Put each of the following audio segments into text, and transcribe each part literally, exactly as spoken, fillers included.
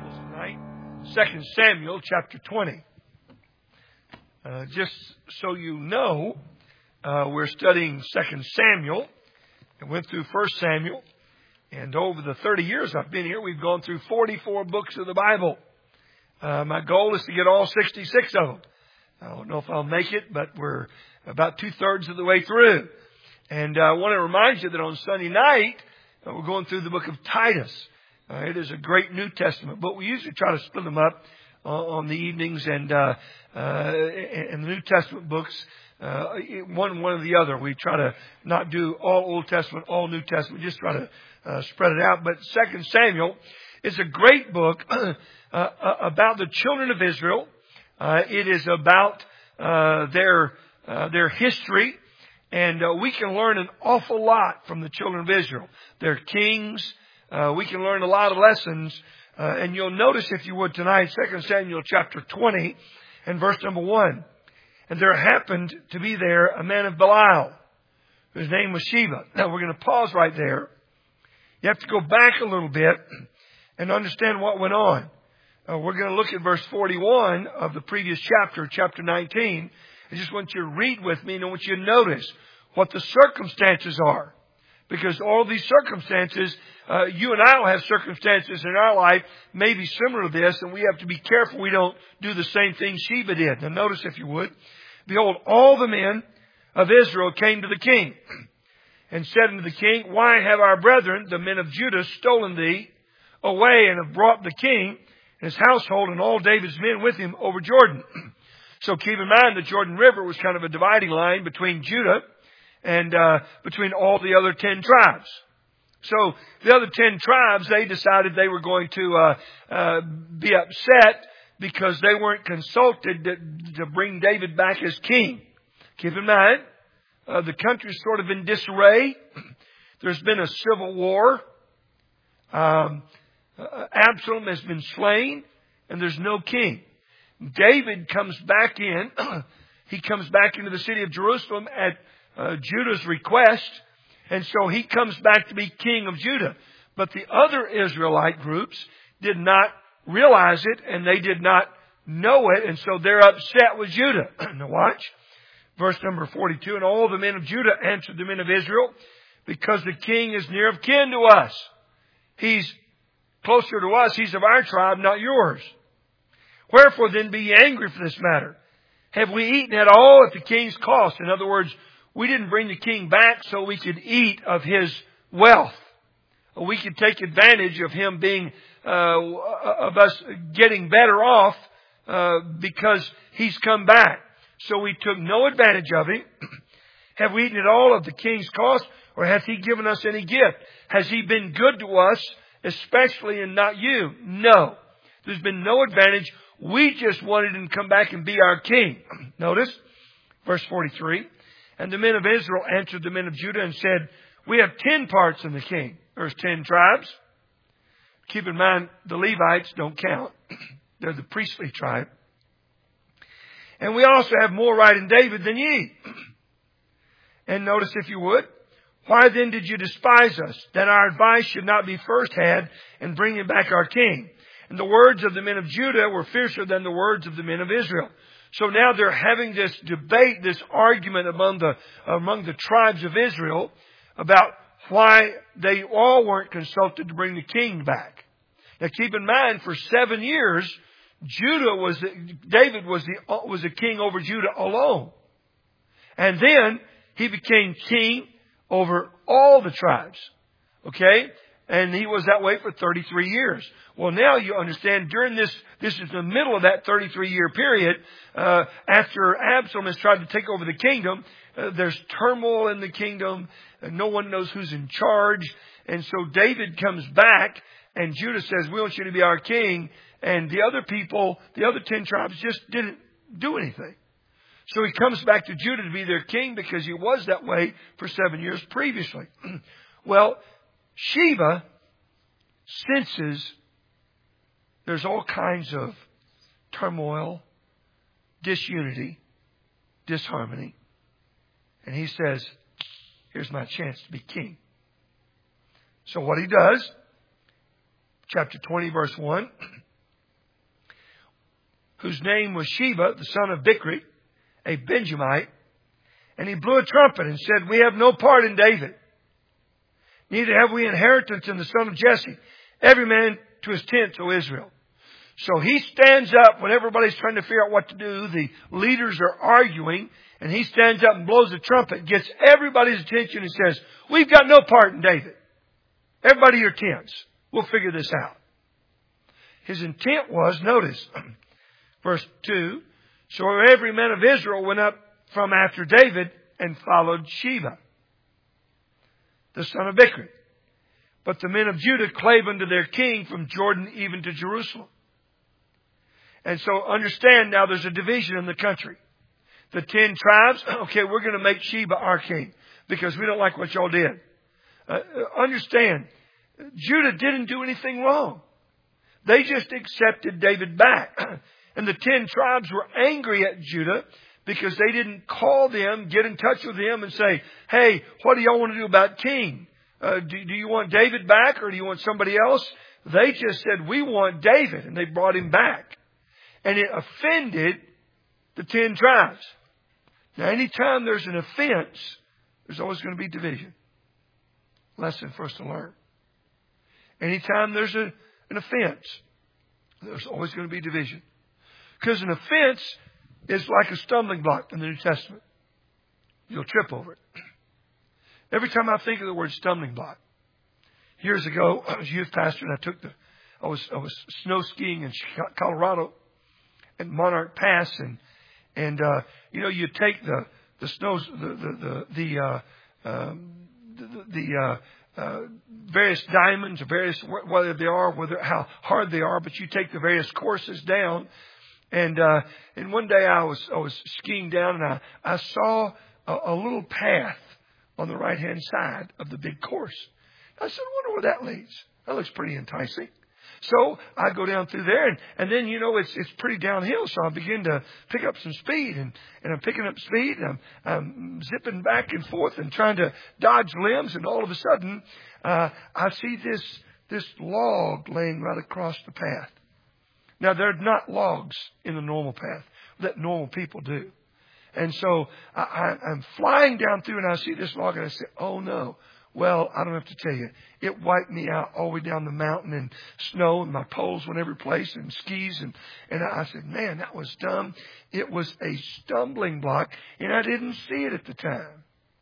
Bibles tonight, Second Samuel chapter twenty. Uh, just so you know, uh, we're studying Second Samuel and went through First Samuel. And over the thirty years I've been here, we've gone through forty-four books of the Bible. Uh, my goal is to get all sixty-six of them. I don't know if I'll make it, but we're about two-thirds of the way through. And uh, I want to remind you that on Sunday night, uh, we're going through the book of Titus. Uh, it is a great New Testament book. We usually try to split them up uh, on the evenings, and uh, uh, and the New Testament books, uh, one one or the other. We try to not do all Old Testament, all New Testament. Just try to uh, spread it out. But Second Samuel is a great book uh, about the children of Israel. Uh, it is about uh, their uh, their history, and uh, we can learn an awful lot from the children of Israel. Their kings. Uh, we can learn a lot of lessons, uh, and you'll notice, if you would, tonight, Second Samuel chapter twenty and verse number one. And there happened to be there a man of Belial, whose name was Sheba. Now, we're going to pause right there. You have to go back a little bit and understand what went on. Uh, we're going to look at verse forty-one of the previous chapter, chapter nineteen. I just want you to read with me, and I want you to notice what the circumstances are. Because all these circumstances, uh, you and I will have circumstances in our life maybe similar to this, and we have to be careful we don't do the same thing Sheba did. Now notice, if you would, behold, all the men of Israel came to the king and said unto the king, why have our brethren, the men of Judah, stolen thee away and have brought the king and his household and all David's men with him over Jordan? So keep in mind, the Jordan River was kind of a dividing line between Judah and uh, between all the other ten tribes. So the other ten tribes, they decided they were going to uh, uh, be upset because they weren't consulted to, to bring David back as king. Keep in mind, uh, the country's sort of in disarray. There's been a civil war. Um, uh, Absalom has been slain, and there's no king. David comes back in. He comes back into the city of Jerusalem at Uh, Judah's request, and so he comes back to be king of Judah. But the other Israelite groups did not realize it, and they did not know it, and so they're upset with Judah. Now watch, verse number forty-two, and all the men of Judah answered the men of Israel, because the king is near of kin to us. He's closer to us, he's of our tribe, not yours. Wherefore then be ye angry for this matter? Have we eaten at all at the king's cost? In other words, we didn't bring the king back so we could eat of his wealth. We could take advantage of him being, uh, of us getting better off, uh, because he's come back. So we took no advantage of him. Have we eaten at all of the king's cost, or hath he given us any gift? Has he been good to us, especially and not you? No. There's been no advantage. We just wanted him to come back and be our king. Notice, verse forty-three. And the men of Israel answered the men of Judah and said, we have ten parts in the king. There's ten tribes. Keep in mind, the Levites don't count. They're the priestly tribe. And we also have more right in David than ye. And notice, if you would, why then did you despise us, that our advice should not be first had in bringing back our king? And the words of the men of Judah were fiercer than the words of the men of Israel. So now they're having this debate, this argument among the among the tribes of Israel about why they all weren't consulted to bring the king back. Now keep in mind, for seven years, Judah was David was the was a king over Judah alone, and then he became king over all the tribes. Okay. And he was that way for thirty-three years. Well, now you understand, during this, this is the middle of that thirty-three year period, uh, after Absalom has tried to take over the kingdom, uh, there's turmoil in the kingdom, and no one knows who's in charge. And so David comes back, and Judah says, we want you to be our king. And the other people, the other ten tribes, just didn't do anything. So he comes back to Judah to be their king, because he was that way for seven years previously. Well, Sheba senses there's all kinds of turmoil, disunity, disharmony. And he says, here's my chance to be king. So what he does, chapter twenty, verse one, whose name was Sheba, the son of Bichri, a Benjamite. And he blew a trumpet and said, we have no part in David. Neither have we inheritance in the son of Jesse. Every man to his tent, O Israel. So he stands up when everybody's trying to figure out what to do. The leaders are arguing. And he stands up and blows the trumpet, gets everybody's attention and says, we've got no part in David. Everybody your tents. We'll figure this out. His intent was, notice, verse two, so every man of Israel went up from after David and followed Sheba, the son of Bichri. But the men of Judah clave unto their king from Jordan even to Jerusalem. And so understand now there's a division in the country. The ten tribes, okay, we're going to make Sheba our king because we don't like what y'all did. Uh, understand, Judah didn't do anything wrong. They just accepted David back. And the ten tribes were angry at Judah because they didn't call them, get in touch with them and say, hey, what do y'all want to do about king? Uh, do, do you want David back or do you want somebody else? They just said, we want David. And they brought him back. And it offended the ten tribes. Now, anytime there's an offense, there's always going to be division. Lesson for us to learn. Anytime there's a, an offense, there's always going to be division. Because an offense is like a stumbling block in the New Testament. You'll trip over it. Every time I think of the word stumbling block. Years ago, I was youth pastor and I took the, I was, I was snow skiing in Colorado at Monarch Pass and, and, uh, you know, you take the, the snows, the, the, the, the, uh, um, the, the, uh, Uh, various diamonds, or various whether they are, whether how hard they are, but you take the various courses down. And uh, and one day I was I was skiing down, and I I saw a, a little path on the right hand side of the big course. I said, I wonder where that leads. That looks pretty enticing. So I go down through there, and, and then, you know, it's it's pretty downhill. So I begin to pick up some speed, and, and I'm picking up speed, and I'm, I'm zipping back and forth and trying to dodge limbs, and all of a sudden, uh, I see this this log laying right across the path. Now, there are not logs in the normal path that normal people do. And so I, I, I'm flying down through, and I see this log, and I say, oh, no. Well, I don't have to tell you. It wiped me out all the way down the mountain and snow, and my poles went every place, and skis. And, and I said, man, that was dumb. It was a stumbling block, and I didn't see it at the time.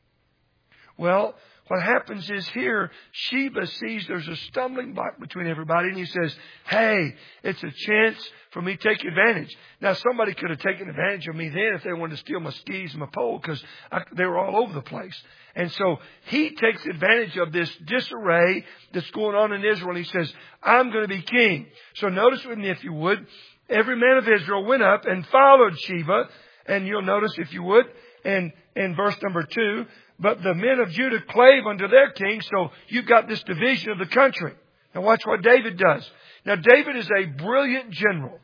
Well, what happens is here, Sheba sees there's a stumbling block between everybody, and he says, hey, it's a chance for me to take advantage. Now, somebody could have taken advantage of me then if they wanted to steal my skis and my pole, because they were all over the place. And so he takes advantage of this disarray that's going on in Israel, and he says, I'm going to be king. So notice with me, if you would, every man of Israel went up and followed Sheba, and you'll notice, if you would, and in verse number two, but the men of Judah clave unto their king. So you've got this division of the country. Now watch what David does. Now David is a brilliant general.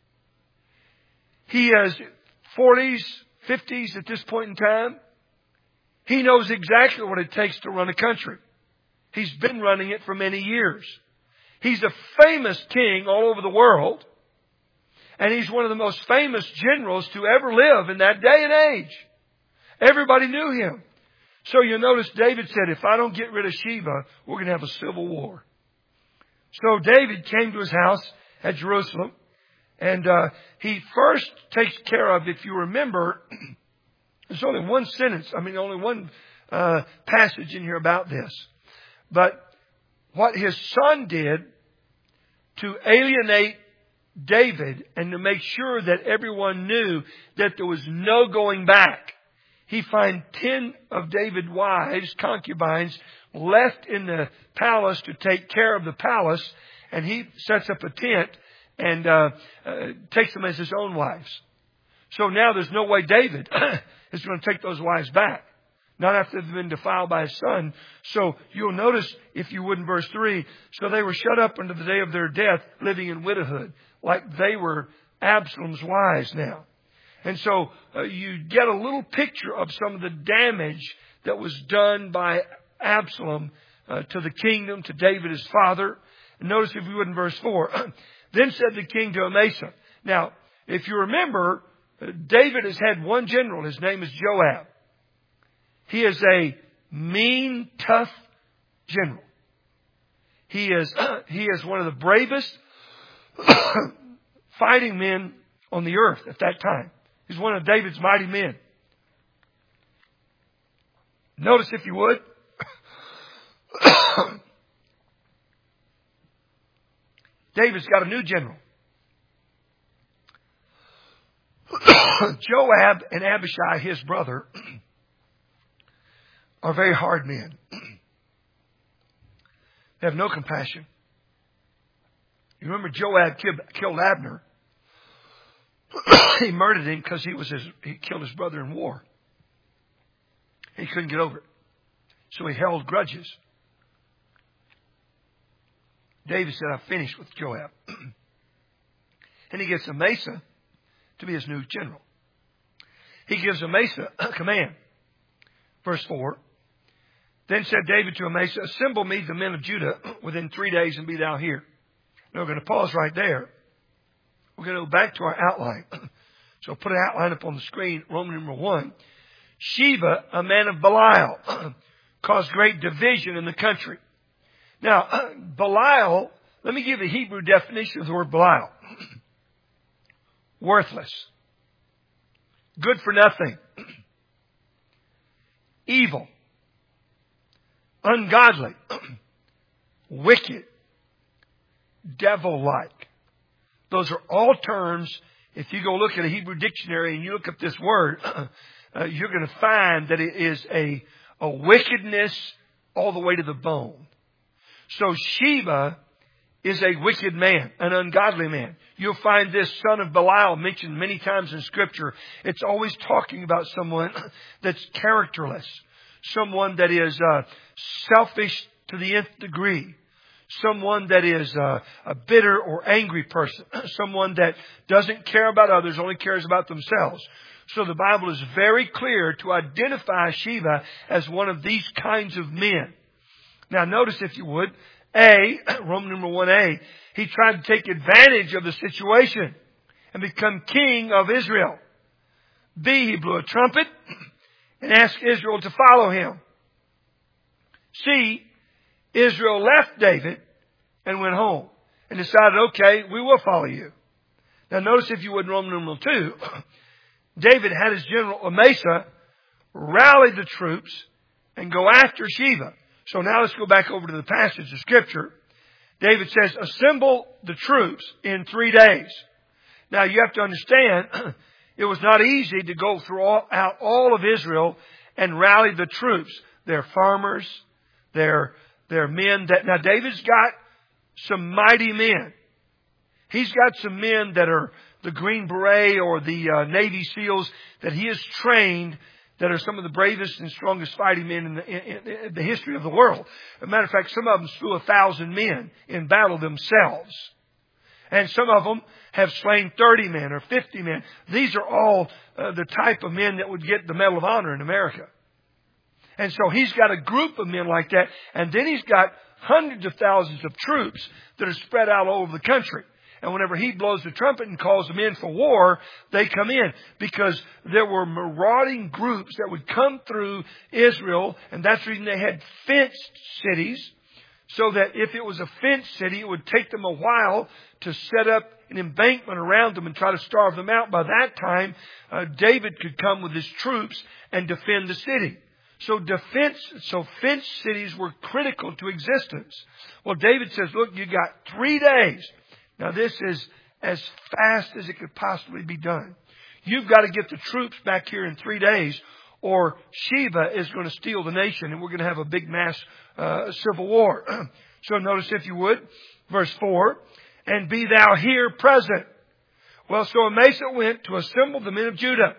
He has forties, fifties at this point in time. He knows exactly what it takes to run a country. He's been running it for many years. He's a famous king all over the world. And he's one of the most famous generals to ever live in that day and age. Everybody knew him. So you'll notice David said, if I don't get rid of Sheba, we're going to have a civil war. So David came to his house at Jerusalem. And uh, he first takes care of, if you remember, there's only one sentence, I mean only one uh, passage in here about this. But what his son did to alienate David and to make sure that everyone knew that there was no going back, he finds ten of David's wives, concubines, left in the palace to take care of the palace. And he sets up a tent and uh, uh, takes them as his own wives. So now there's no way David is going to take those wives back. Not after they've been defiled by his son. So you'll notice, if you would, in verse three, so they were shut up unto the day of their death, living in widowhood, like they were Absalom's wives now. And so uh, you get a little picture of some of the damage that was done by Absalom uh, to the kingdom, to David his father. And notice, if you would, in verse four, then said the king to Amasa. Now, if you remember, David has had one general. His name is Joab. He is a mean, tough general. He is, he is one of the bravest fighting men on the earth at that time. He's one of David's mighty men. Notice, if you would, David's got a new general. Joab and Abishai, his brother, are very hard men. They have no compassion. You remember Joab killed Abner. He murdered him because he was his, he killed his brother in war. He couldn't get over it. So he held grudges. David said, I've finished with Joab. And he gives Amasa to be his new general. He gives Amasa a command. Verse four. Then said David to Amasa, assemble me the men of Judah within three days and be thou here. Now we're going to pause right there. We're going to go back to our outline. So I'll put an outline up on the screen. Roman number one. Sheba, a man of Belial, caused great division in the country. Now, Belial, let me give a Hebrew definition of the word Belial. Worthless. Good for nothing. Evil. Ungodly. Wicked. Devil-like. Those are all terms, if you go look at a Hebrew dictionary and you look up this word, uh, you're going to find that it is a, a wickedness all the way to the bone. So Sheba is a wicked man, an ungodly man. You'll find this son of Belial mentioned many times in Scripture. It's always talking about someone that's characterless, someone that is uh, selfish to the nth degree, someone that is uh, a bitter or angry person, someone that doesn't care about others, only cares about themselves. So the Bible is very clear to identify Sheba as one of these kinds of men. Now notice, if you would, A, Roman number one A, he tried to take advantage of the situation and become king of Israel. B, he blew a trumpet and asked Israel to follow him. C, Israel left David and went home and decided, okay, we will follow you. Now notice, if you would, Roman numeral two, David had his general Amasa rally the troops and go after Sheba. So now let's go back over to the passage of Scripture. David says, assemble the troops in three days. Now you have to understand, it was not easy to go throughout all of Israel and rally the troops. They're farmers. They're, they're men that, now David's got some mighty men. He's got some men that are the Green Beret or the uh, Navy SEALs that he has trained, that are some of the bravest and strongest fighting men in the, in, in the history of the world. As a matter of fact, some of them slew a thousand men in battle themselves. And some of them have slain thirty men or fifty men. These are all uh, the type of men that would get the Medal of Honor in America. And so he's got a group of men like that. And then he's got hundreds of thousands of troops that are spread out all over the country. And whenever he blows the trumpet and calls them in for war, they come in, because there were marauding groups that would come through Israel. And that's the reason they had fenced cities, so that if it was a fenced city, it would take them a while to set up an embankment around them and try to starve them out. By that time, uh, David could come with his troops and defend the city. So defense, so fenced cities were critical to existence. Well, David says, look, you got three days. Now, this is as fast as it could possibly be done. You've got to get the troops back here in three days, or Sheba is going to steal the nation, and we're going to have a big mass uh, civil war. So notice, if you would, verse four, and be thou here present. Well, so Amasa went to assemble the men of Judah,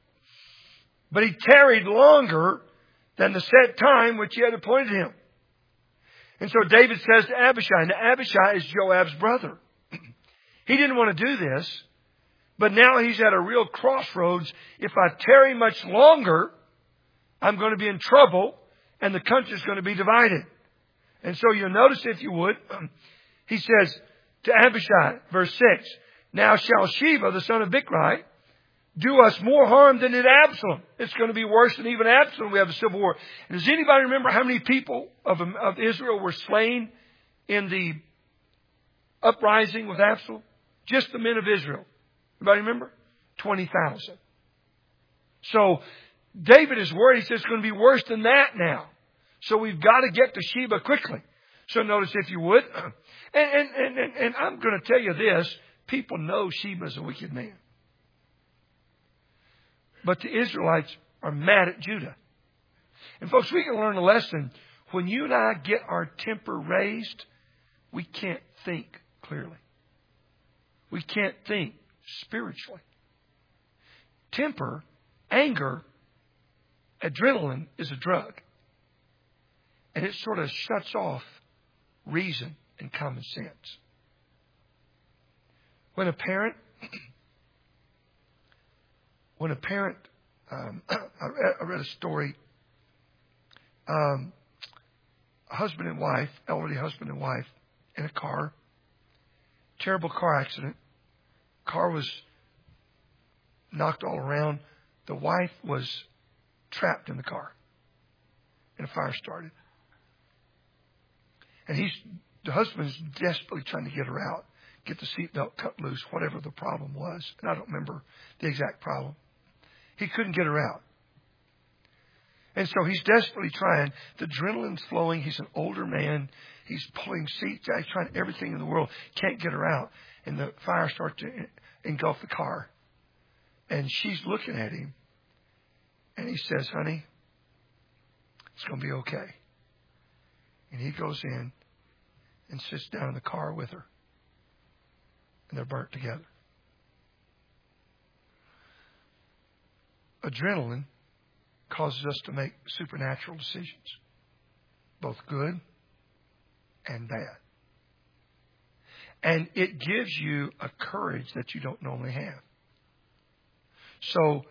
but he tarried longer than the set time which he had appointed him. And so David says to Abishai, now Abishai is Joab's brother. He didn't want to do this, but now he's at a real crossroads. If I tarry much longer, I'm going to be in trouble, and the country's going to be divided. And so you'll notice, if you would, he says to Abishai, verse six, Now shall Sheba, the son of Bichri, do us more harm than did Absalom. It's going to be worse than even Absalom. We have a civil war. And does anybody remember how many people of, of Israel were slain in the uprising with Absalom? Just the men of Israel. Anybody remember? twenty thousand. So David is worried. He says it's going to be worse than that now. So we've got to get to Sheba quickly. So notice, if you would. And, and, and, and I'm going to tell you this. People know Sheba's a wicked man. But the Israelites are mad at Judah. And folks, we can learn a lesson. When you and I get our temper raised, we can't think clearly. We can't think spiritually. Temper, anger, adrenaline is a drug. And it sort of shuts off reason and common sense. When a parent, when a parent, um, I, read, I read a story, um, husband and wife, elderly husband and wife, in a car, terrible car accident. Car was knocked all around. The wife was trapped in the car, and a fire started. And he's, the husband's desperately trying to get her out, get the seatbelt cut loose, whatever the problem was. And I don't remember the exact problem. He couldn't get her out. And so he's desperately trying. The adrenaline's flowing. He's an older man. He's pulling seats out. He's trying everything in the world. Can't get her out. And the fire starts to engulf the car. And she's looking at him. And he says, honey, it's going to be okay. And he goes in and sits down in the car with her. And they're burnt together. Adrenaline causes us to make supernatural decisions, both good and bad. And it gives you a courage that you don't normally have. So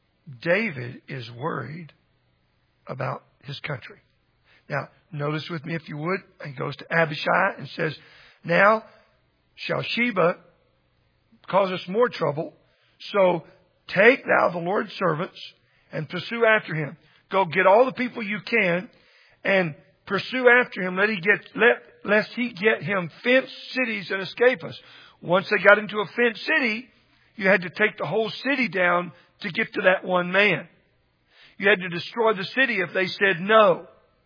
David is worried about his country. Now, notice with me, if you would, he goes to Abishai and says, now shall Sheba cause us more trouble. So take thou the Lord's servants and pursue after him. Go get all the people you can and pursue after him. Let he get, let, lest he get him fenced cities and escape us. Once they got into a fenced city, you had to take the whole city down to get to that one man. You had to destroy the city if they said no.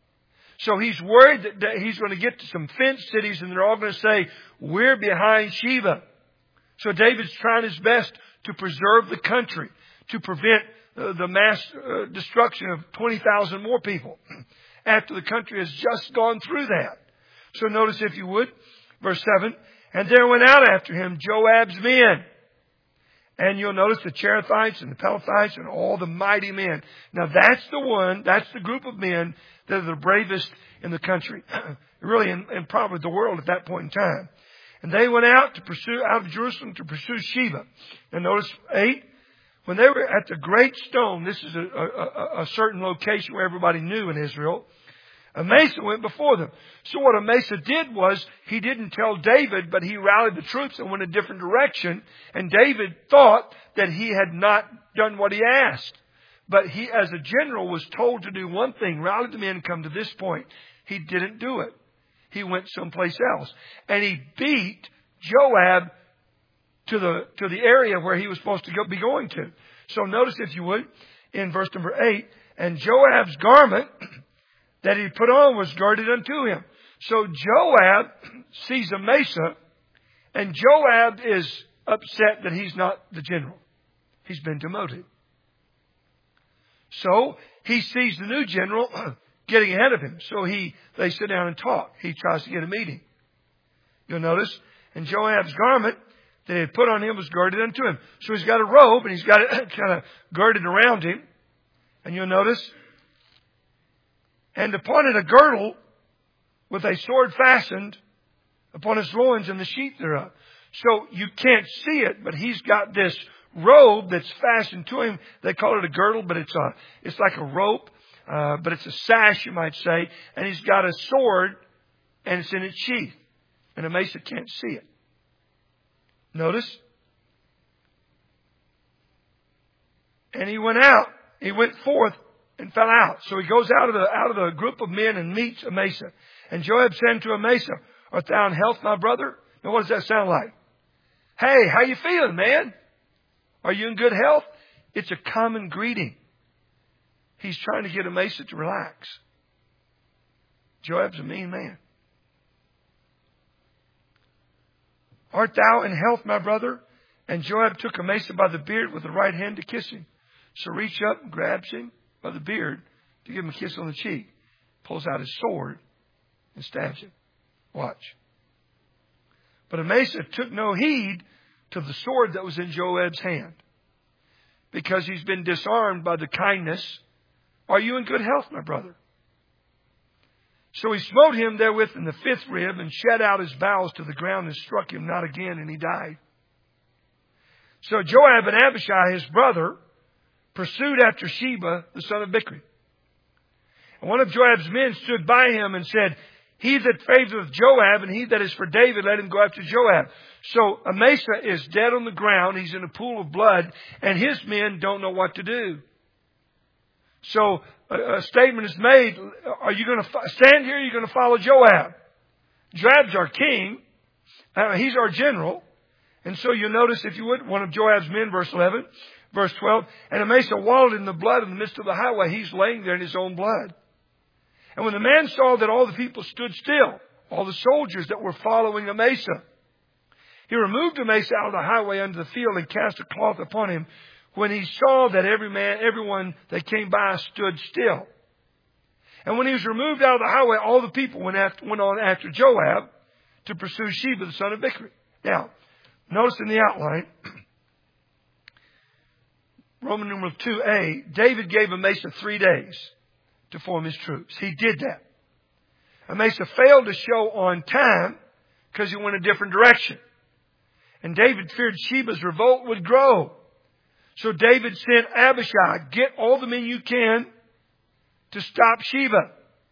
So he's worried that he's going to get to some fenced cities and they're all going to say, we're behind Sheba. So David's trying his best to preserve the country, to prevent uh, the mass uh, destruction of twenty thousand more people after the country has just gone through that. So notice, if you would, verse seven, and there went out after him Joab's men. And you'll notice the Cherethites and the Pelethites and all the mighty men. Now that's the one, that's the group of men that are the bravest in the country. Really, in, in probably the world at that point in time. And they went out to pursue, out of Jerusalem to pursue Sheba. And notice eight, when they were at the great stone, this is a, a, a certain location where everybody knew in Israel, Amasa went before them. So what Amasa did was, he didn't tell David, but he rallied the troops and went a different direction. And David thought that he had not done what he asked. But he, as a general, was told to do one thing, rally the men, come to this point. He didn't do it. He went someplace else. And he beat Joab to the, to the area where he was supposed to go, be going to. So notice, if you would, in verse number eight, and Joab's garment that he put on was girded unto him. So Joab sees Amasa, and Joab is upset that he's not the general. He's been demoted. So he sees the new general getting ahead of him. So he, they sit down and talk. He tries to get a meeting. You'll notice, and Joab's garment that he had put on him was girded unto him. So he's got a robe and he's got it kind of girded around him. And you'll notice, and upon it a girdle with a sword fastened upon his loins and the sheath thereof. So you can't see it, but he's got this robe that's fastened to him. They call it a girdle, but it's a, it's like a rope, uh, but it's a sash, you might say. And he's got a sword, and it's in its sheath. And Amasa can't see it. Notice, And he went out. He went forth and fell out. So he goes out of the out of the group of men and meets Amasa. And Joab said to Amasa, art thou in health, my brother? Now what does that sound like? Hey, how you feeling, man? Are you in good health? It's a common greeting. He's trying to get Amasa to relax. Joab's a mean man. Art thou in health, my brother? And Joab took Amasa by the beard with the right hand to kiss him. So reached up and grabs him by the beard to give him a kiss on the cheek. Pulls out his sword and stabs him. Watch. But Amasa took no heed to the sword that was in Joab's hand, because he's been disarmed by the kindness. Are you in good health, my brother? So he smote him therewith in the fifth rib and shed out his bowels to the ground and struck him not again, and he died. So Joab and Abishai, his brother, pursued after Sheba, the son of Bichri. And one of Joab's men stood by him and said, he that favoreth Joab and he that is for David, let him go after Joab. So Amasa is dead on the ground. He's in a pool of blood, and his men don't know what to do. So a, a statement is made, are you going to fo- stand here or are you going to follow Joab? Joab's our king. Uh, he's our general. And so you notice, if you would, one of Joab's men, verse eleven, verse twelve, and Amasa wallowed in the blood in the midst of the highway. He's laying there in his own blood. And when the man saw that all the people stood still, all the soldiers that were following Amasa, he removed Amasa out of the highway unto the field and cast a cloth upon him. When he saw that every man, everyone that came by stood still. And when he was removed out of the highway, all the people went, after, went on after Joab to pursue Sheba, the son of Bichri. Now, notice in the outline, Roman numeral two A, David gave Amasa three days to form his troops. He did that. Amasa failed to show on time because he went a different direction. And David feared Sheba's revolt would grow. So David sent Abishai, get all the men you can to stop Sheba.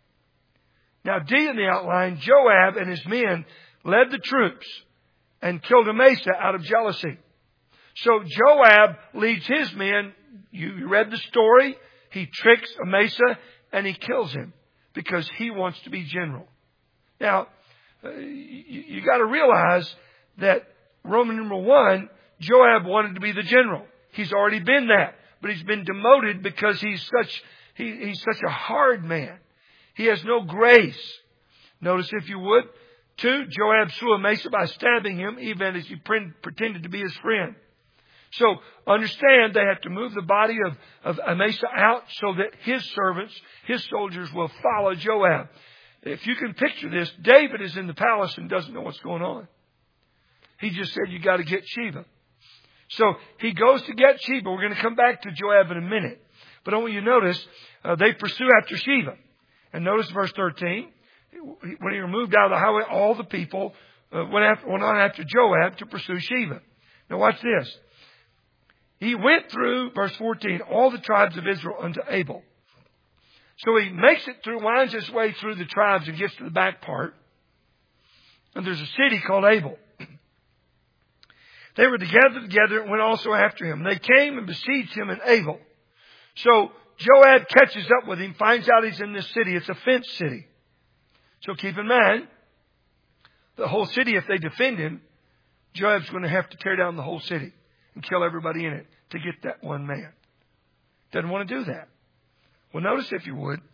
Now D in the outline, Joab and his men led the troops and killed Amasa out of jealousy. So Joab leads his men. You read the story. He tricks Amasa and he kills him because he wants to be general. Now, uh, you, you got to realize that Roman numeral one, Joab wanted to be the general. He's already been that, but he's been demoted because he's such he, he's such a hard man. He has no grace. Notice, if you would, two, Joab slew Amasa by stabbing him, even as he pre- pretended to be his friend. So understand, they have to move the body of, of Amasa out so that his servants, his soldiers, will follow Joab. If you can picture this, David is in the palace and doesn't know what's going on. He just said, you got to get Sheba. So he goes to get Sheba. We're going to come back to Joab in a minute. But I want you to notice, uh, they pursue after Sheba. And notice verse thirteen. When he removed out of the highway, all the people uh, went, after, went on after Joab to pursue Sheba. Now watch this. He went through, verse fourteen, all the tribes of Israel unto Abel. So he makes it through, winds his way through the tribes and gets to the back part. And there's a city called Abel. They were together together and went also after him. They came and besieged him in Abel. So Joab catches up with him, finds out he's in this city. It's a fenced city. So keep in mind, the whole city, if they defend him, Joab's going to have to tear down the whole city and kill everybody in it to get that one man. Doesn't want to do that. Well, notice, if you would,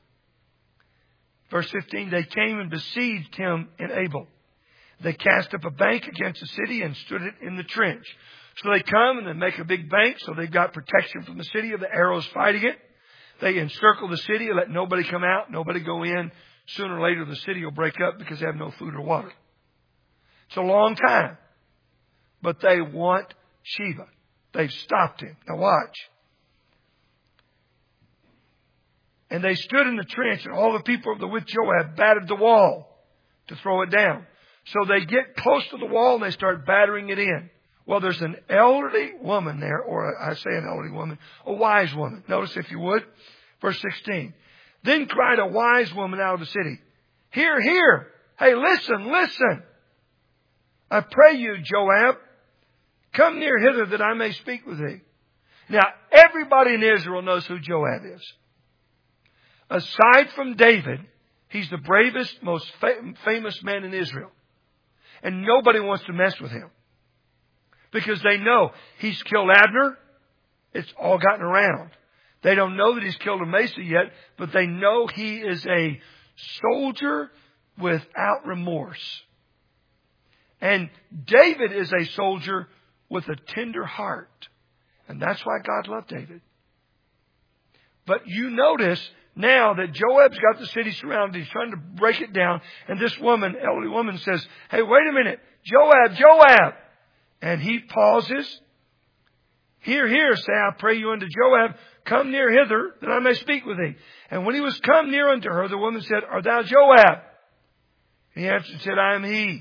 verse fifteen, they came and besieged him in Abel. They cast up a bank against the city and stood it in the trench. So they come and they make a big bank, so they've got protection from the city of the arrows fighting it. They encircle the city and let nobody come out, nobody go in. Sooner or later the city will break up because they have no food or water. It's a long time. But they want Sheba. They've stopped him. Now watch. And they stood in the trench, and all the people of the with Joab battered the wall to throw it down. So they get close to the wall and they start battering it in. Well, there's an elderly woman there, or I say an elderly woman, a wise woman. Notice, if you would, verse sixteen. Then cried a wise woman out of the city, Hear, hear. Hey, listen, listen. I pray you, Joab, come near hither that I may speak with thee. Now, everybody in Israel knows who Joab is. Aside from David, he's the bravest, most fa- famous man in Israel. And nobody wants to mess with him. Because they know he's killed Abner. It's all gotten around. They don't know that he's killed Amasa yet, but they know he is a soldier without remorse. And David is a soldier with a tender heart. And that's why God loved David. But you notice now that Joab's got the city surrounded. He's trying to break it down. And this woman, elderly woman, says, hey, wait a minute. Joab, Joab. And he pauses. Hear, hear, say, I pray you unto Joab, come near hither, that I may speak with thee. And when he was come near unto her, the woman said, art thou Joab? And he answered and said, I am he.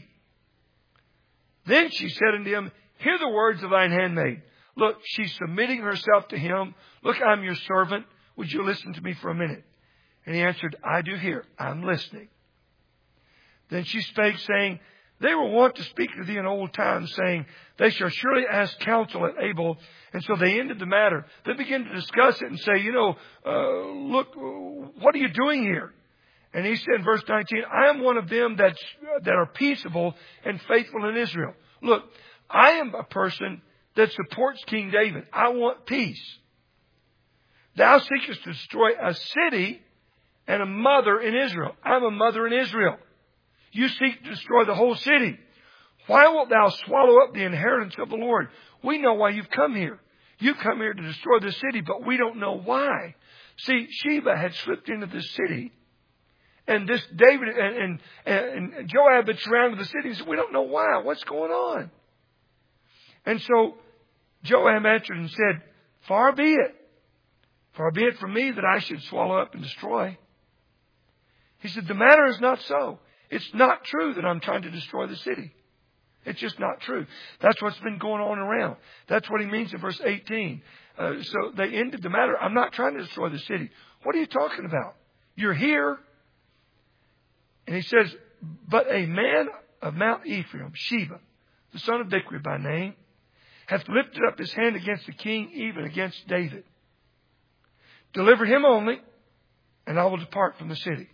Then she said unto him, hear the words of thine handmaid. Look, she's submitting herself to him. Look, I'm your servant. Would you listen to me for a minute? And he answered, I do hear. I'm listening. Then she spake, saying, they were wont to speak to thee in old times, saying, they shall surely ask counsel at Abel. And so they ended the matter. They began to discuss it and say, you know, uh, look, what are you doing here? And he said in verse nineteen, I am one of them that's, that are peaceable and faithful in Israel. Look, I am a person that supports King David. I want peace. Thou seekest to destroy a city and a mother in Israel. I'm a mother in Israel. You seek to destroy the whole city. Why wilt thou swallow up the inheritance of the Lord? We know why you've come here. You've come here to destroy the city, but we don't know why. See, Sheba had slipped into this city. And this David and, and, and Joab had surrounded the city. He said, we don't know why. What's going on? And so Joab answered and said, far be it. Far be it from me that I should swallow up and destroy. He said, the matter is not so. It's not true that I'm trying to destroy the city. It's just not true. That's what's been going on around. That's what he means in verse eighteen. Uh, so they ended the matter. I'm not trying to destroy the city. What are you talking about? You're here. And he says, but a man of Mount Ephraim, Sheba, the son of Bichri by name, hath lifted up his hand against the king, even against David. Deliver him only, and I will depart from the city.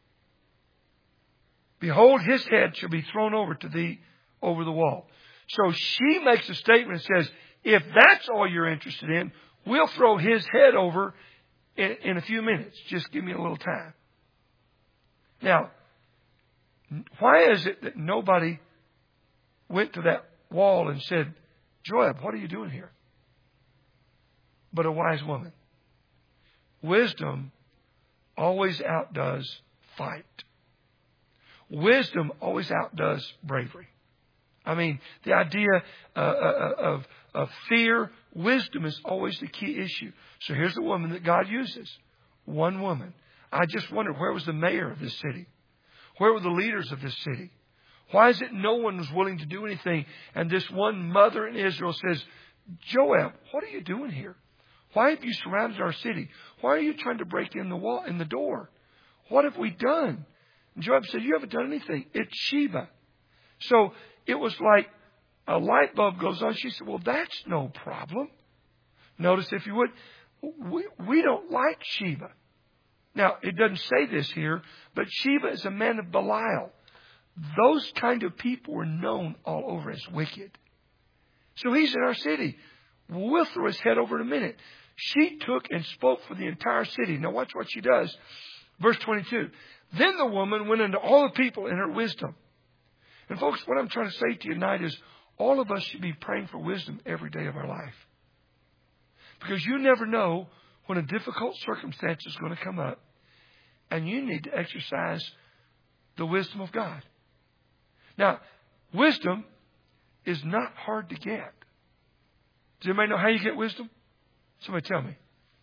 Behold, his head shall be thrown over to thee over the wall. So she makes a statement and says, if that's all you're interested in, we'll throw his head over in, in a few minutes. Just give me a little time. Now, why is it that nobody went to that wall and said, Joab, what are you doing here? But a wise woman. Wisdom always outdoes fight. Wisdom always outdoes bravery. I mean, the idea uh, of, of fear, wisdom is always the key issue. So here's the woman that God uses. One woman. I just wondered, where was the mayor of this city? Where were the leaders of this city? Why is it no one was willing to do anything? And this one mother in Israel says, Joab, what are you doing here? Why have you surrounded our city? Why are you trying to break in the wall, in the door? What have we done? And Joab said, you haven't done anything. It's Sheba. So it was like a light bulb goes on. She said, well, that's no problem. Notice, if you would, we, we don't like Sheba. Now, it doesn't say this here, but Sheba is a man of Belial. Those kind of people were known all over as wicked. So he's in our city. We'll throw his head over in a minute. She took and spoke for the entire city. Now watch what she does. Verse twenty-two. Then the woman went into all the people in her wisdom. And folks, what I'm trying to say to you tonight is all of us should be praying for wisdom every day of our life. Because you never know when a difficult circumstance is going to come up. And you need to exercise the wisdom of God. Now, wisdom is not hard to get. Does anybody know how you get wisdom? Somebody tell me.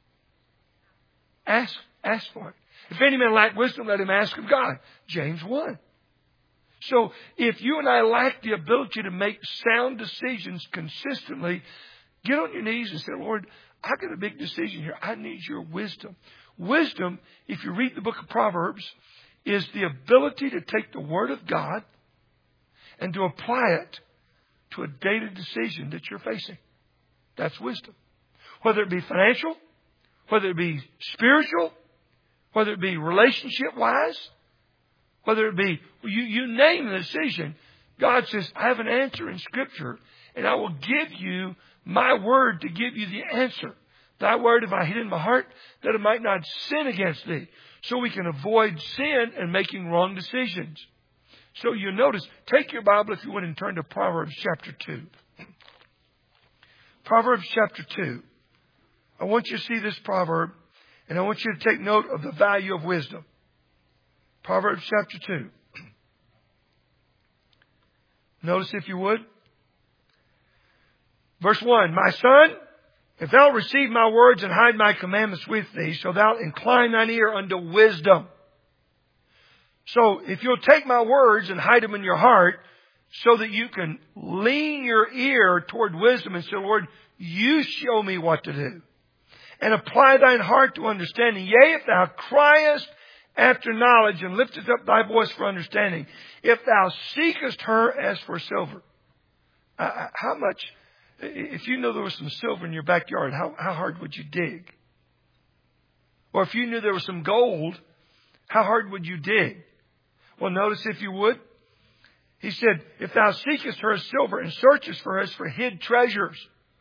Ask, ask for it. If any man lack wisdom, let him ask of God. James one. So if you and I lack the ability to make sound decisions consistently, get on your knees and say, Lord, I've got a big decision here. I need your wisdom. Wisdom, if you read the book of Proverbs, is the ability to take the Word of God and to apply it to a daily decision that you're facing. That's wisdom. Whether it be financial, whether it be spiritual, whether it be relationship-wise, whether it be, you, you name the decision, God says, I have an answer in Scripture, and I will give you my word to give you the answer. Thy word have I hid in my heart, that I might not sin against thee. So we can avoid sin and making wrong decisions. So you notice, take your Bible if you would and turn to Proverbs chapter two. Proverbs chapter two. I want you to see this proverb, and I want you to take note of the value of wisdom. Proverbs chapter two. Notice if you would. Verse one, my son, if thou receive my words and hide my commandments with thee, so thou incline thine ear unto wisdom. So if you'll take my words and hide them in your heart, so that you can lean your ear toward wisdom and say, Lord, you show me what to do. And apply thine heart to understanding. Yea, if thou criest after knowledge and liftest up thy voice for understanding, if thou seekest her as for silver. Uh, how much, if you knew there was some silver in your backyard, how, how hard would you dig? Or if you knew there was some gold, how hard would you dig? Well, notice if you would. He said, if thou seekest her as silver and searchest for her as for hid treasures.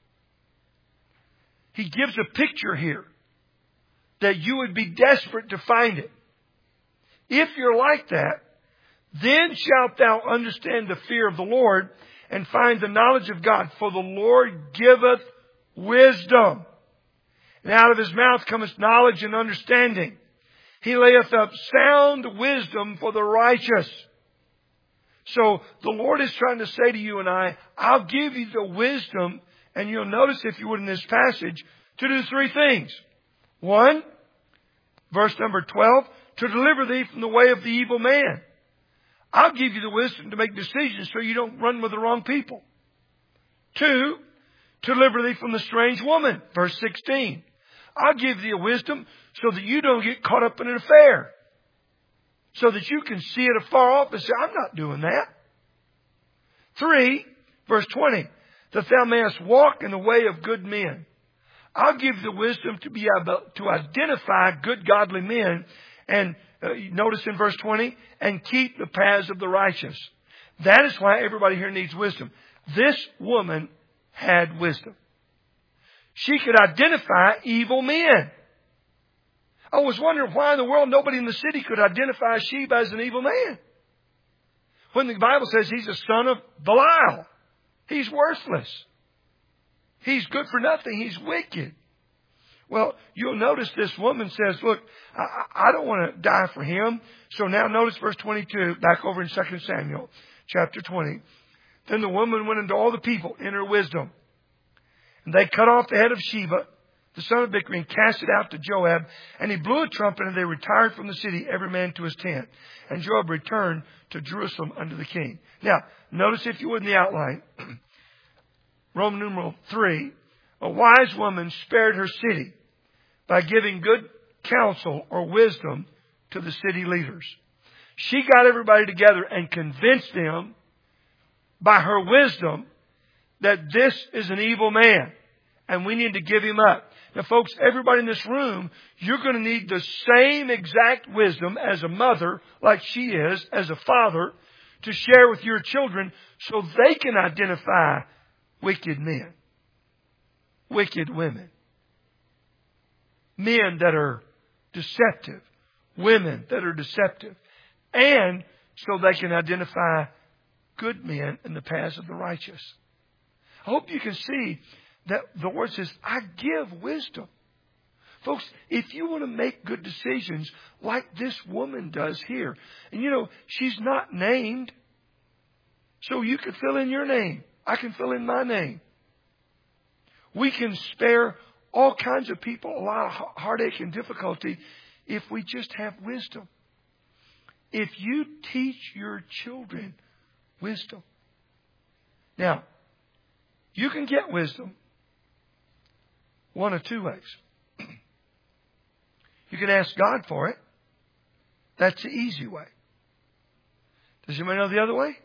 He gives a picture here that you would be desperate to find it. If you're like that, then shalt thou understand the fear of the Lord and find the knowledge of God. For the Lord giveth wisdom. And out of his mouth cometh knowledge and understanding. He layeth up sound wisdom for the righteous. So the Lord is trying to say to you and I, I'll give you the wisdom. And you'll notice, if you would, in this passage, to do three things. One, verse number twelve, to deliver thee from the way of the evil man. I'll give you the wisdom to make decisions so you don't run with the wrong people. Two, to deliver thee from the strange woman. Verse sixteen. I'll give thee a wisdom so that you don't get caught up in an affair. So that you can see it afar off and say, I'm not doing that. Three, verse twenty. That thou mayest walk in the way of good men. I'll give the wisdom to be able to identify good godly men. And uh, notice in verse twenty, and keep the paths of the righteous. That is why everybody here needs wisdom. This woman had wisdom. She could identify evil men. I was wondering why in the world nobody in the city could identify Sheba as an evil man. When the Bible says he's a son of Belial. He's worthless. He's good for nothing. He's wicked. Well, you'll notice this woman says, look, I, I don't want to die for him. So now notice verse twenty-two, back over in Second Samuel, chapter twenty. Then the woman went into all the people in her wisdom. And they cut off the head of Sheba, the son of Bichri, and cast it out to Joab. And he blew a trumpet, and they retired from the city, every man to his tent. And Joab returned to Jerusalem unto the king. Now, notice if you would in the outline, Roman numeral three, a wise woman spared her city by giving good counsel or wisdom to the city leaders. She got everybody together and convinced them by her wisdom that this is an evil man and we need to give him up. Now, folks, everybody in this room, you're going to need the same exact wisdom as a mother, like she is, as a father, to share with your children so they can identify wicked men, wicked women, men that are deceptive, women that are deceptive, and so they can identify good men in the paths of the righteous. I hope you can see that the Lord says, I give wisdom. Folks, if you want to make good decisions like this woman does here, and you know, she's not named, so you can fill in your name. I can fill in my name. We can spare all kinds of people a lot of heartache and difficulty if we just have wisdom. If you teach your children wisdom. Now, you can get wisdom one of two ways. You can ask God for it. That's the easy way. Does anybody know the other way?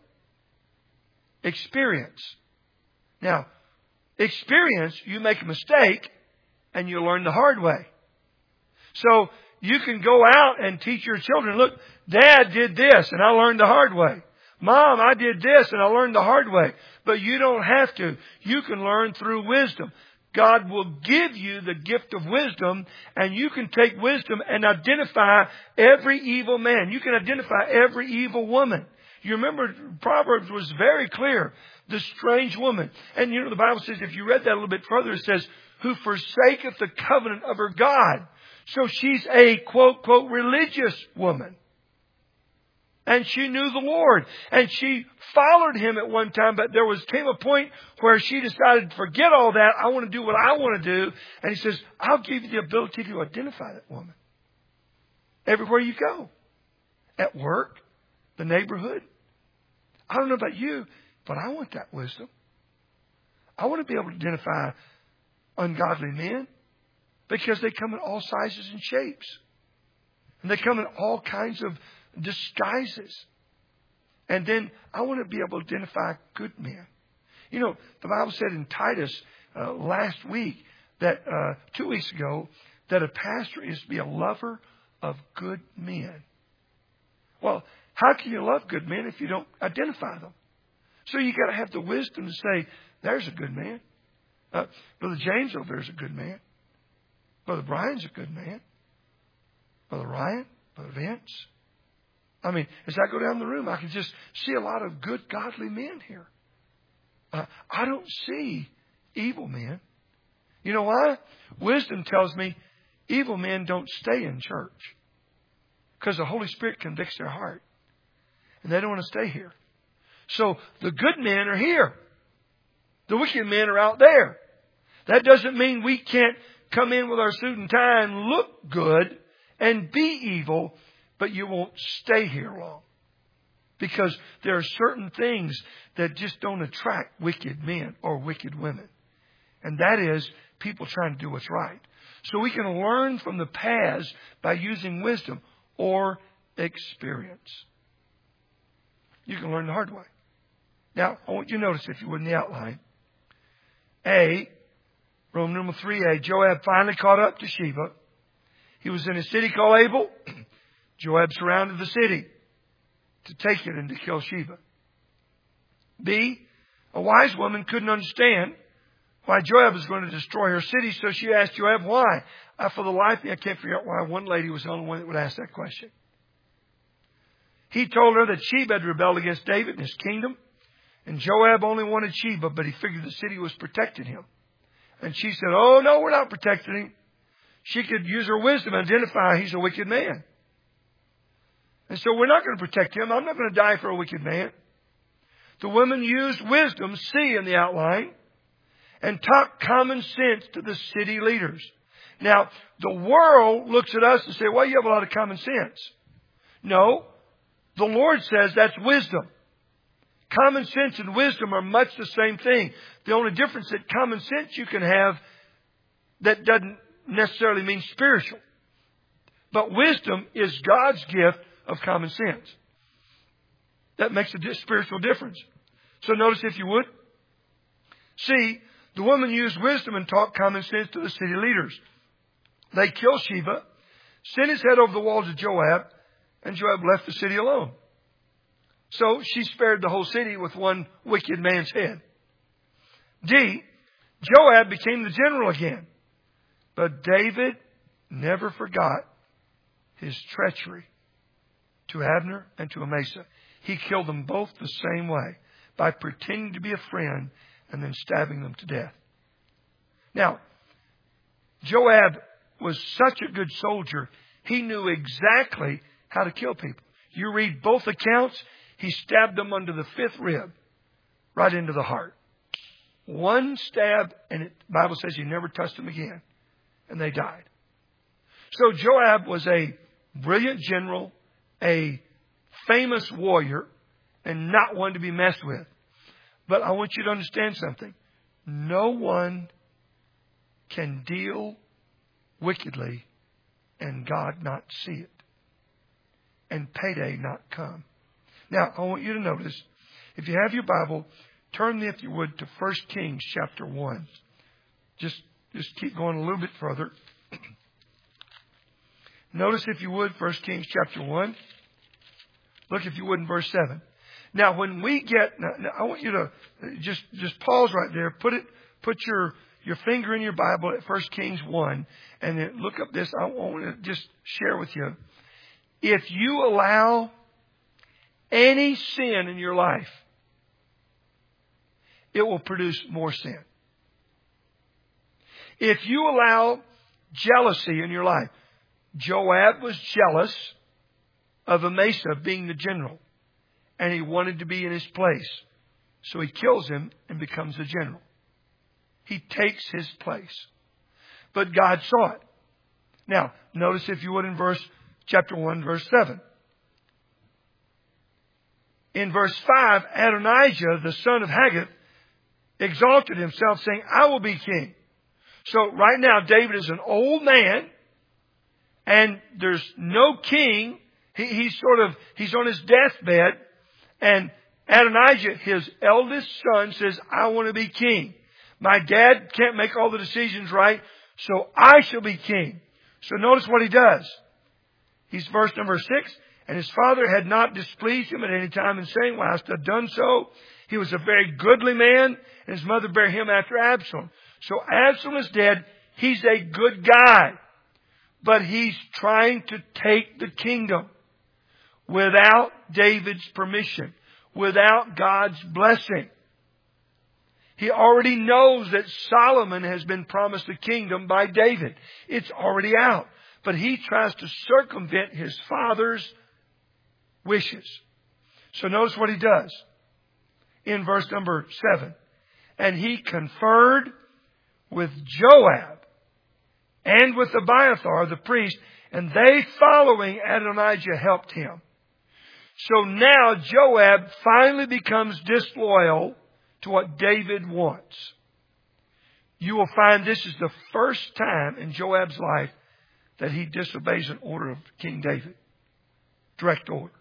Experience. Now, experience, you make a mistake and you learn the hard way. So you can go out and teach your children, look, Dad did this and I learned the hard way. Mom, I did this and I learned the hard way. But you don't have to. You can learn through wisdom. God will give you the gift of wisdom, and you can take wisdom and identify every evil man. You can identify every evil woman. You remember Proverbs was very clear. The strange woman. And you know the Bible says, if you read that a little bit further, it says, who forsaketh the covenant of her God. So she's a quote, quote, religious woman. And she knew the Lord. And she followed Him at one time. But there was came a point where she decided to forget all that. I want to do what I want to do. And He says, I'll give you the ability to identify that woman. Everywhere you go. At work. The neighborhood. I don't know about you, but I want that wisdom. I want to be able to identify ungodly men. Because they come in all sizes and shapes. And they come in all kinds of disguises. And then I want to be able to identify good men. You know, the Bible said in Titus uh, last week, that uh, two weeks ago, that a pastor is to be a lover of good men. Well, how can you love good men if you don't identify them? So you got to have the wisdom to say, there's a good man. Uh, Brother James over there's a good man. Brother Brian's a good man. Brother Ryan, Brother Vince. I mean, as I go down the room, I can just see a lot of good, godly men here. Uh, I don't see evil men. You know why? Wisdom tells me evil men don't stay in church. Because the Holy Spirit convicts their heart. And they don't want to stay here. So the good men are here. The wicked men are out there. That doesn't mean we can't come in with our suit and tie and look good and be evil, but you won't stay here long. Because there are certain things that just don't attract wicked men or wicked women. And that is people trying to do what's right. So we can learn from the paths by using wisdom or experience. You can learn the hard way. Now, I want you to notice, if you would, in the outline. A, Roman numeral three A, Joab finally caught up to Sheba. He was in a city called Abel. Joab surrounded the city to take it and to kill Sheba. B, a wise woman couldn't understand why Joab was going to destroy her city, so she asked Joab why. Uh, for the life of me, I can't figure out why one lady was the only one that would ask that question. He told her that Sheba had rebelled against David and his kingdom, and Joab only wanted Sheba, but he figured the city was protecting him. And she said, oh, no, we're not protecting him. She could use her wisdom and identify he's a wicked man. And so we're not going to protect him. I'm not going to die for a wicked man. The woman used wisdom, C in the outline, and taught common sense to the city leaders. Now, the world looks at us and say, well, you have a lot of common sense. No, the Lord says that's wisdom. Common sense and wisdom are much the same thing. The only difference is that common sense you can have that doesn't necessarily mean spiritual. But wisdom is God's gift of common sense. That makes a spiritual difference. So notice, if you would. See, the woman used wisdom and taught common sense to the city leaders. They killed Sheba, sent his head over the walls of Joab, and Joab left the city alone. So she spared the whole city with one wicked man's head. D, Joab became the general again. But David never forgot his treachery to Abner and to Amasa. He killed them both the same way, by pretending to be a friend and then stabbing them to death. Now, Joab was such a good soldier, he knew exactly how to kill people. You read both accounts, he stabbed them under the fifth rib, right into the heart. One stab, and it, the Bible says he never touched them again. And they died. So Joab was a brilliant general, a famous warrior, and not one to be messed with. But I want you to understand something. No one can deal wickedly and God not see it. And payday not come. Now, I want you to notice, if you have your Bible, turn, if you would, to First Kings chapter one. Just just keep going a little bit further. Notice, if you would, First Kings chapter one. Look, if you would, in verse seven. Now, when we get, now, now I want you to just just pause right there. Put it, put your your finger in your Bible at First Kings one, and then look up this. I want to just share with you. If you allow any sin in your life, it will produce more sin. If you allow jealousy in your life, Joab was jealous of Amasa being the general, and he wanted to be in his place. So he kills him and becomes the general. He takes his place. But God saw it. Now, notice, if you would, in verse chapter one, verse seven. In verse five, Adonijah, the son of Haggith, exalted himself, saying, I will be king. So right now, David is an old man, and there's no king. He, he's sort of, he's on his deathbed, and Adonijah, his eldest son, says, I want to be king. My dad can't make all the decisions right, so I shall be king. So notice what he does. He's verse number six. And his father had not displeased him at any time in saying, Well, hast thou done so? He was a very goodly man, and his mother bare him after Absalom. So Absalom is dead. He's a good guy. But he's trying to take the kingdom without David's permission, without God's blessing. He already knows that Solomon has been promised the kingdom by David. It's already out. But he tries to circumvent his father's wishes. So notice what he does in verse number seven. And he conferred with Joab and with Abiathar the priest, and they, following Adonijah, helped him. So now Joab finally becomes disloyal to what David wants. You will find this is the first time in Joab's life that he disobeys an order of King David. Direct order.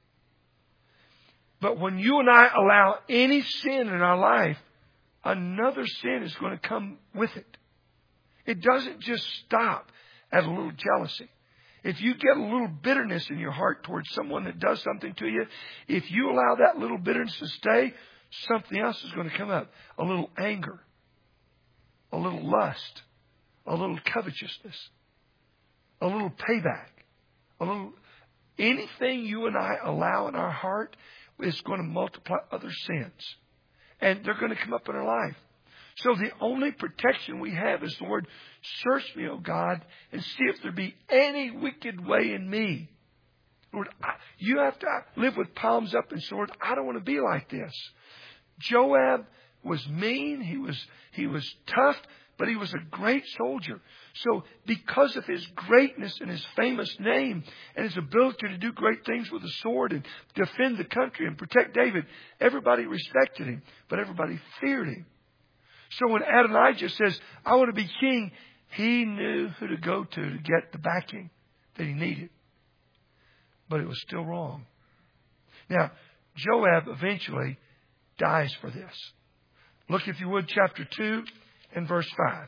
But when you and I allow any sin in our life, another sin is going to come with it. It doesn't just stop at a little jealousy. If you get a little bitterness in your heart towards someone that does something to you, if you allow that little bitterness to stay, something else is going to come up. A little anger, a little lust, a little covetousness, a little payback, a little anything you and I allow in our heart is going to multiply other sins. And they're going to come up in our life. So the only protection we have is, Lord, search me, O God, and see if there be any wicked way in me. Lord, I, you have to live with palms up and say, Lord, I don't want to be like this. Joab was mean. He was, he was tough, but he was a great soldier. So because of his greatness and his famous name and his ability to do great things with a sword and defend the country and protect David, everybody respected him, but everybody feared him. So when Adonijah says, I want to be king, he knew who to go to to get the backing that he needed. But it was still wrong. Now, Joab eventually dies for this. Look, if you would, chapter two and verse five.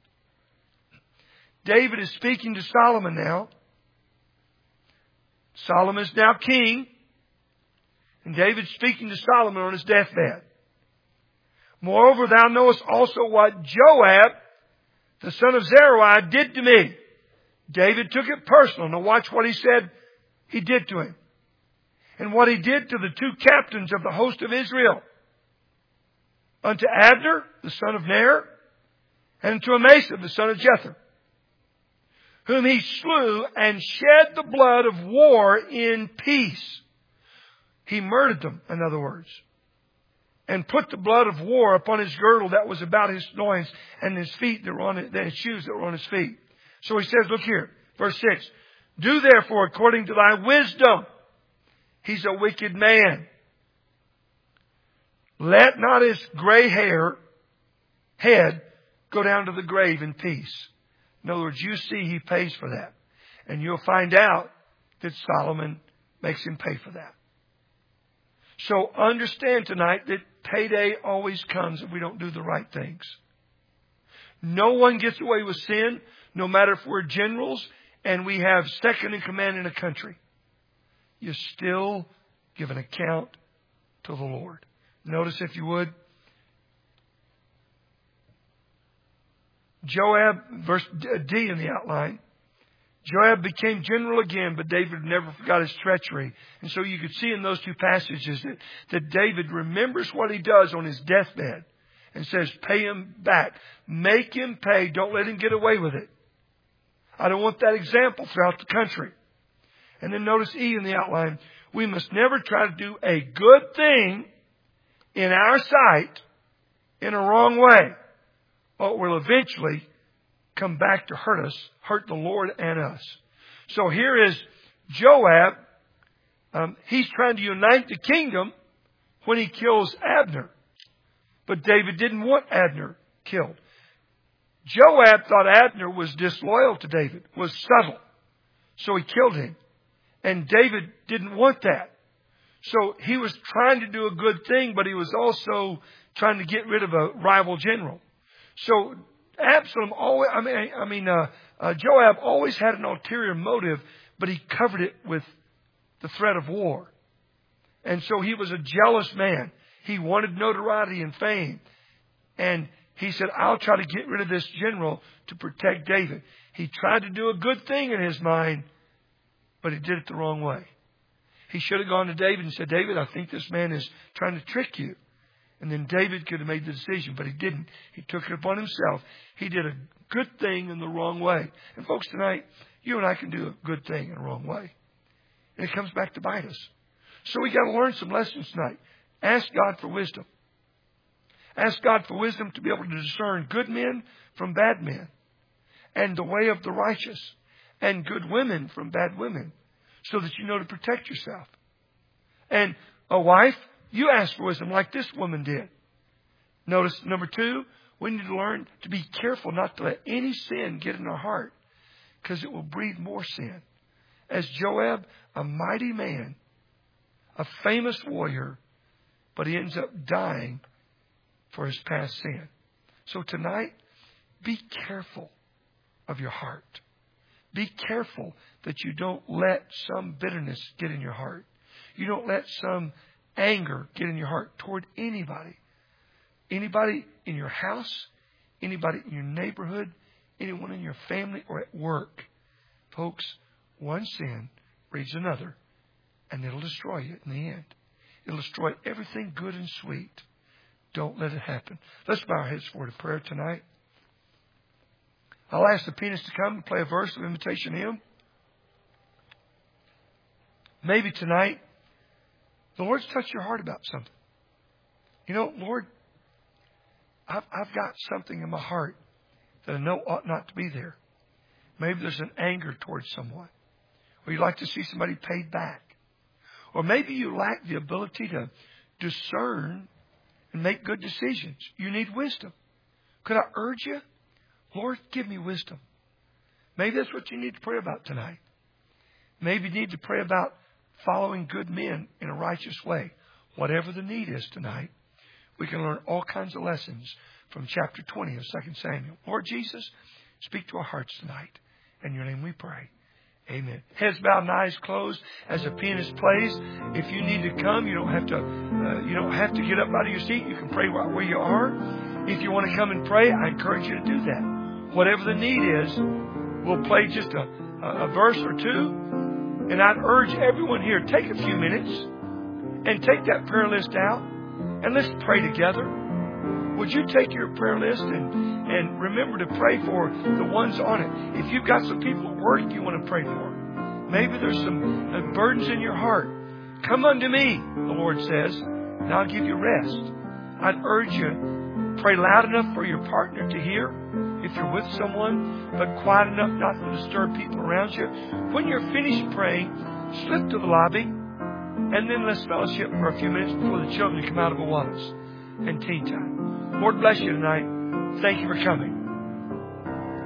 David is speaking to Solomon now. Solomon is now king. And David's speaking to Solomon on his deathbed. Moreover, thou knowest also what Joab, the son of Zeruiah, did to me. David took it personal. Now watch what he said he did to him. And what he did to the two captains of the host of Israel. Unto Abner, the son of Ner, and unto Amasa, the son of Jether, whom he slew and shed the blood of war in peace. He murdered them, in other words. And put the blood of war upon his girdle that was about his loins, and his feet that were on his, his shoes that were on his feet. So he says, look here, verse six. Do therefore according to thy wisdom. He's a wicked man. Let not his gray hair, head, go down to the grave in peace. In other words, you see he pays for that. And you'll find out that Solomon makes him pay for that. So understand tonight that payday always comes if we don't do the right things. No one gets away with sin, no matter if we're generals and we have second in command in a country. You still give an account to the Lord. Notice, if you would, Joab, verse D in the outline. Joab became general again, but David never forgot his treachery. And so you could see in those two passages that, that David remembers what he does on his deathbed and says, pay him back. Make him pay. Don't let him get away with it. I don't want that example throughout the country. And then notice E in the outline. We must never try to do a good thing in our sight in a wrong way, or it will eventually come back to hurt us, hurt the Lord and us. So here is Joab. Um, he's trying to unite the kingdom when he kills Abner. But David didn't want Abner killed. Joab thought Abner was disloyal to David, was subtle. So he killed him. And David didn't want that. So he was trying to do a good thing, but he was also trying to get rid of a rival general. So Absalom always, I mean, I mean, uh, uh, Joab always had an ulterior motive, but he covered it with the threat of war. And so he was a jealous man. He wanted notoriety and fame. And he said, I'll try to get rid of this general to protect David. He tried to do a good thing in his mind, but he did it the wrong way. He should have gone to David and said, David, I think this man is trying to trick you. And then David could have made the decision, but he didn't. He took it upon himself. He did a good thing in the wrong way. And folks, tonight, you and I can do a good thing in a wrong way. And it comes back to bite us. So we got to learn some lessons tonight. Ask God for wisdom. Ask God for wisdom to be able to discern good men from bad men, and the way of the righteous, and good women from bad women, so that you know to protect yourself. And a wife, you ask for wisdom like this woman did. Notice number two, we need to learn to be careful not to let any sin get in our heart, because it will breed more sin. As Joab, a mighty man, a famous warrior, but he ends up dying for his past sin. So tonight, be careful of your heart. Be careful that you don't let some bitterness get in your heart. You don't let some anger get in your heart toward anybody. Anybody in your house, anybody in your neighborhood, anyone in your family or at work. Folks, one sin breeds another, and it'll destroy you in the end. It'll destroy everything good and sweet. Don't let it happen. Let's bow our heads for a prayer tonight. I'll ask the pianist to come and play a verse of invitation hymn. Maybe tonight, the Lord's touched your heart about something. You know, Lord, I've, I've got something in my heart that I know ought not to be there. Maybe there's an anger towards someone, or you'd like to see somebody paid back. Or maybe you lack the ability to discern and make good decisions. You need wisdom. Could I urge you? Lord, give me wisdom. Maybe that's what you need to pray about tonight. Maybe you need to pray about following good men in a righteous way. Whatever the need is tonight, we can learn all kinds of lessons from chapter twenty of Second Samuel. Lord Jesus, speak to our hearts tonight. In your name we pray. Amen. Heads bowed and eyes closed as the pianist plays. If you need to come, you don't have to. Uh, you don't have to get up out of your seat. You can pray right where you are. If you want to come and pray, I encourage you to do that. Whatever the need is, we'll play just a, a, a verse or two. And I'd urge everyone here, take a few minutes and take that prayer list out and let's pray together. Would you take your prayer list and, and remember to pray for the ones on it? If you've got some people at work you want to pray for, maybe there's some uh, burdens in your heart. Come unto me, the Lord says, and I'll give you rest. I'd urge you, pray loud enough for your partner to hear if you're with someone, but quiet enough not to disturb people around you. When you're finished praying, slip to the lobby, and then let's fellowship for a few minutes before the children come out of Awanas and tea time. Lord bless you tonight. Thank you for coming.